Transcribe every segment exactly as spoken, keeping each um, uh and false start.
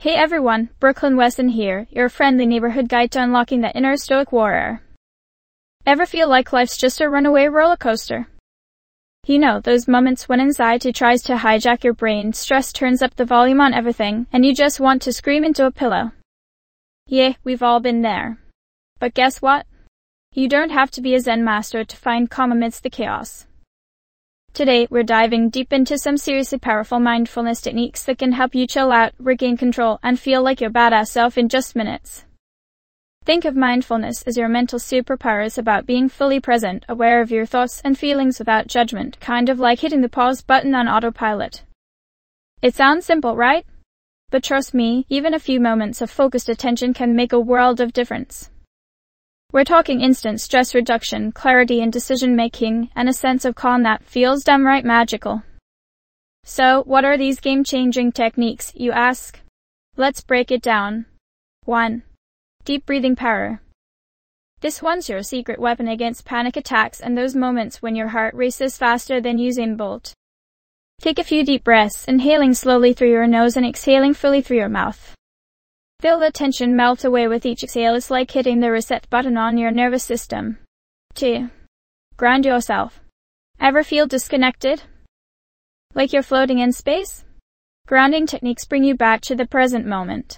Hey everyone, Brooklyn Wesson here, your friendly neighborhood guide to unlocking that inner stoic warrior. Ever feel like life's just a runaway roller coaster? You know, those moments when anxiety tries to hijack your brain, stress turns up the volume on everything, and you just want to scream into a pillow. Yeah, we've all been there. But guess what? You don't have to be a Zen master to find calm amidst the chaos. Today, we're diving deep into some seriously powerful mindfulness techniques that can help you chill out, regain control, and feel like your badass self in just minutes. Think of mindfulness as your mental superpower. It's about being fully present, aware of your thoughts and feelings without judgment, kind of like hitting the pause button on autopilot. It sounds simple, right? But trust me, even a few moments of focused attention can make a world of difference. We're talking instant stress reduction, clarity in decision-making, and a sense of calm that feels downright magical. So, what are these game-changing techniques, you ask? Let's break it down. one. Deep breathing power. This one's your secret weapon against panic attacks and those moments when your heart races faster than Usain Bolt. Take a few deep breaths, inhaling slowly through your nose and exhaling fully through your mouth. Feel the tension melt away with each exhale. It's like hitting the reset button on your nervous system. two. Ground yourself. Ever feel disconnected? Like you're floating in space? Grounding techniques bring you back to the present moment.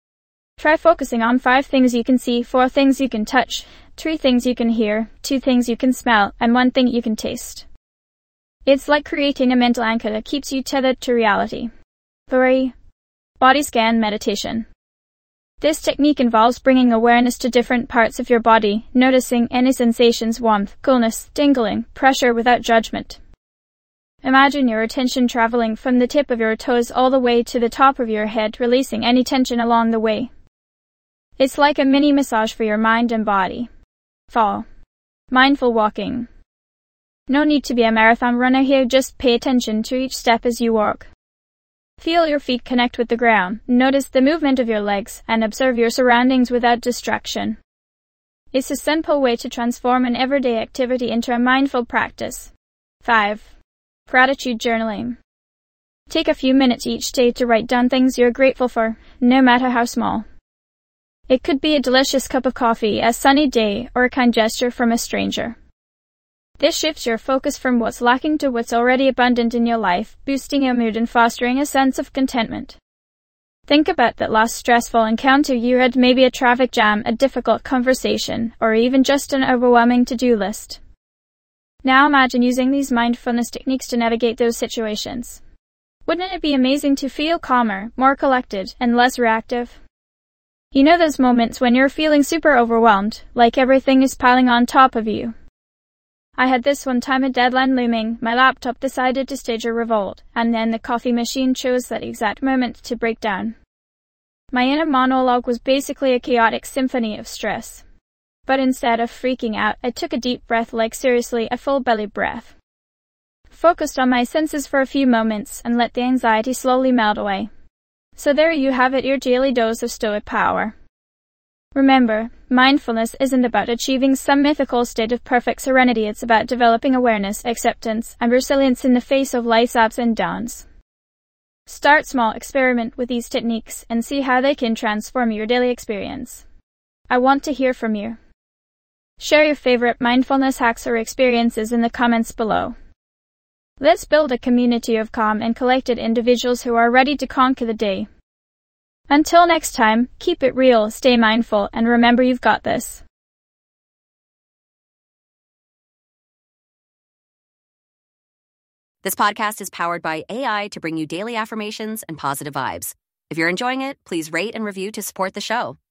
Try focusing on five things you can see, four things you can touch, three things you can hear, two things you can smell, and one thing you can taste. It's like creating a mental anchor that keeps you tethered to reality. three. Body scan meditation. This technique involves bringing awareness to different parts of your body, noticing any sensations, warmth, coolness, tingling, pressure without judgment. Imagine your attention traveling from the tip of your toes all the way to the top of your head, releasing any tension along the way. It's like a mini massage for your mind and body. four. Mindful walking. No need to be a marathon runner here, just pay attention to each step as you walk. Feel your feet connect with the ground, notice the movement of your legs, and observe your surroundings without distraction. It's a simple way to transform an everyday activity into a mindful practice. five. Gratitude journaling. Take a few minutes each day to write down things you're grateful for, no matter how small. It could be a delicious cup of coffee, a sunny day, or a kind gesture from a stranger. This shifts your focus from what's lacking to what's already abundant in your life, boosting your mood and fostering a sense of contentment. Think about that last stressful encounter you had, maybe a traffic jam, a difficult conversation, or even just an overwhelming to-do list. Now imagine using these mindfulness techniques to navigate those situations. Wouldn't it be amazing to feel calmer, more collected, and less reactive? You know those moments when you're feeling super overwhelmed, like everything is piling on top of you? I had this one time, a deadline looming, my laptop decided to stage a revolt, and then the coffee machine chose that exact moment to break down. My inner monologue was basically a chaotic symphony of stress. But instead of freaking out, I took a deep breath, like seriously, a full belly breath. Focused on my senses for a few moments and let the anxiety slowly melt away. So there you have it, your daily dose of stoic power. Remember, mindfulness isn't about achieving some mythical state of perfect serenity. It's about developing awareness, acceptance, and resilience in the face of life's ups and downs. Start small, experiment with these techniques, and see how they can transform your daily experience. I want to hear from you. Share your favorite mindfulness hacks or experiences in the comments below. Let's build a community of calm and collected individuals who are ready to conquer the day. Until next time, keep it real, stay mindful, and remember you've got this. This podcast is powered by A I to bring you daily affirmations and positive vibes. If you're enjoying it, please rate and review to support the show.